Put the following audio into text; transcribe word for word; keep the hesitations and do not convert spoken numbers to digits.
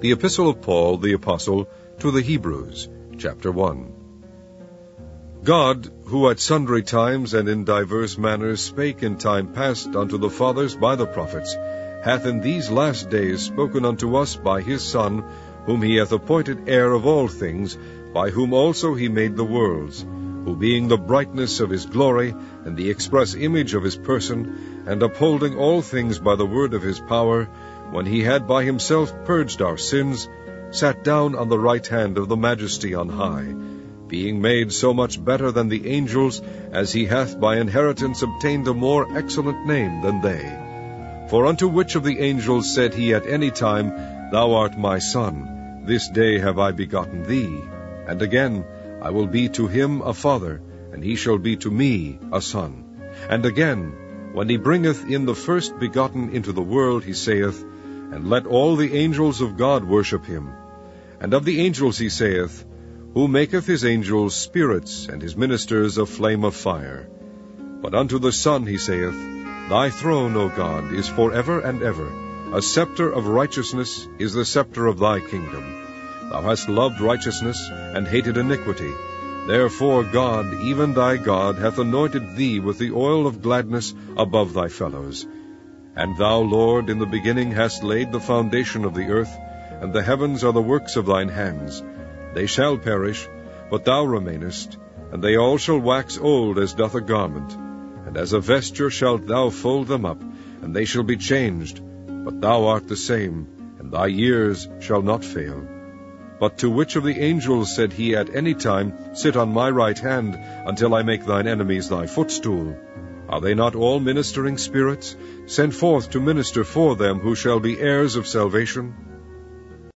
The Epistle of Paul the Apostle to the Hebrews, chapter one. God, who at sundry times and in divers manners spake in time past unto the fathers by the prophets, hath in these last days spoken unto us by his Son, whom he hath appointed heir of all things, by whom also he made the worlds, who being the brightness of his glory, and the express image of his person, and upholding all things by the word of his power, when he had by himself purged our sins, sat down on the right hand of the Majesty on high, being made so much better than the angels, as he hath by inheritance obtained a more excellent name than they. For unto which of the angels said he at any time, Thou art my Son, this day have I begotten thee? And again, I will be to him a father, and he shall be to me a son. And again, when he bringeth in the first begotten into the world, he saith, And let all the angels of God worship him. And of the angels he saith, Who maketh his angels spirits, and his ministers a flame of fire. But unto the Son he saith, Thy throne, O God, is for ever and ever. A scepter of righteousness is the scepter of thy kingdom. Thou hast loved righteousness, and hated iniquity. Therefore God, even thy God, hath anointed thee with the oil of gladness above thy fellows. And thou, Lord, in the beginning hast laid the foundation of the earth, and the heavens are the works of thine hands. They shall perish, but thou remainest, and they all shall wax old as doth a garment. And as a vesture shalt thou fold them up, and they shall be changed. But thou art the same, and thy years shall not fail. But to which of the angels said he at any time, Sit on my right hand, until I make thine enemies thy footstool? Are they not all ministering spirits, sent forth to minister for them who shall be heirs of salvation?